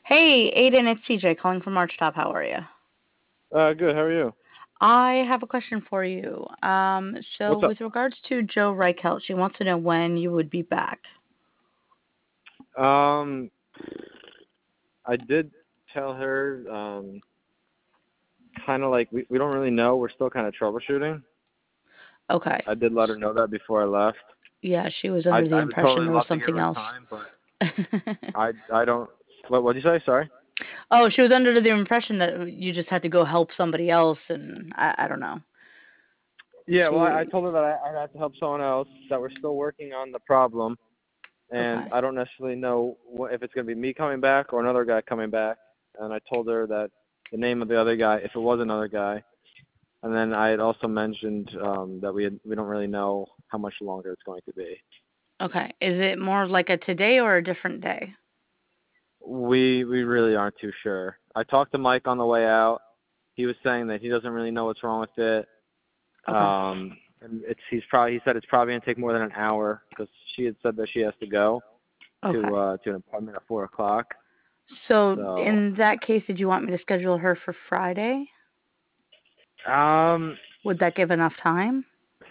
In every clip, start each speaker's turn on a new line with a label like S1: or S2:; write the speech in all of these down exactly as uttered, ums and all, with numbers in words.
S1: Hey, Aiden, it's C J calling from Archtop. How are you?
S2: Uh, good. How are you?
S1: I have a question for you. Um, so
S2: What's up?
S1: with regards to Joe Reichelt, she wants to know when you would be back.
S2: Um, I did tell her, um, kind of like we, we don't really know. We're still kind of troubleshooting.
S1: Okay.
S2: I did let her know that before I left.
S1: Yeah, she was
S2: I
S1: under the
S2: I would
S1: impression
S2: totally
S1: there was
S2: love to give
S1: something
S2: her
S1: else.
S2: time, but I I don't. What what'd you say? Sorry.
S1: Oh, she was under the impression that you just had to go help somebody else, and I, I don't know.
S2: Yeah. Well, I, I
S1: She.
S2: told her that I, I'd have to help someone else. That we're still working on the problem, and
S1: Okay.
S2: I don't necessarily know what, if it's going to be me coming back or another guy coming back. And I told her that the name of the other guy, if it was another guy. And then I had also mentioned um, that we had, we don't really know how much longer it's going to be.
S1: Okay. Is it more like a today or a different day?
S2: We we really aren't too sure. I talked to Mike on the way out. He was saying that he doesn't really know what's wrong with it.
S1: Okay.
S2: Um, and it's he's probably he said it's probably gonna take more than an hour because she had said that she has to go to
S1: Okay.
S2: uh to an appointment at four o'clock.
S1: So
S2: So
S1: in that case, did you want me to schedule her for Friday?
S2: um,
S1: Would that give enough time?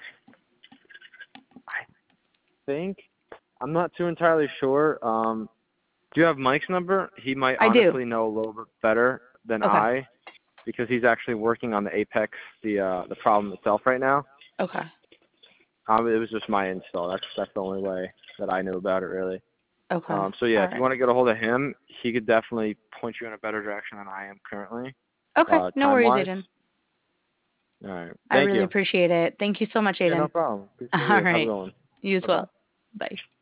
S2: I think I'm not too entirely sure. Um, do you have Mike's number? He might
S1: I do.
S2: honestly know a little bit better than
S1: Okay.
S2: I. Because he's actually working on the Apex, the uh, the problem itself right now.
S1: Okay.
S2: Um, it was just my install. That's that's the only way that I knew about it really.
S1: Okay.
S2: Um, so yeah,
S1: All
S2: if you
S1: right.
S2: want to get a hold of him, he could definitely point you in a better direction than I am currently,
S1: Okay.
S2: uh,
S1: No
S2: time
S1: worries,
S2: wise.
S1: Aiden.
S2: All right.
S1: I
S2: Thank
S1: really
S2: you.
S1: appreciate it. Thank you so much,
S2: Yeah, no
S1: Aiden.
S2: problem. Appreciate
S1: All
S2: you. Have a
S1: right.
S2: good one.
S1: You as
S2: Bye bye.
S1: well. Bye.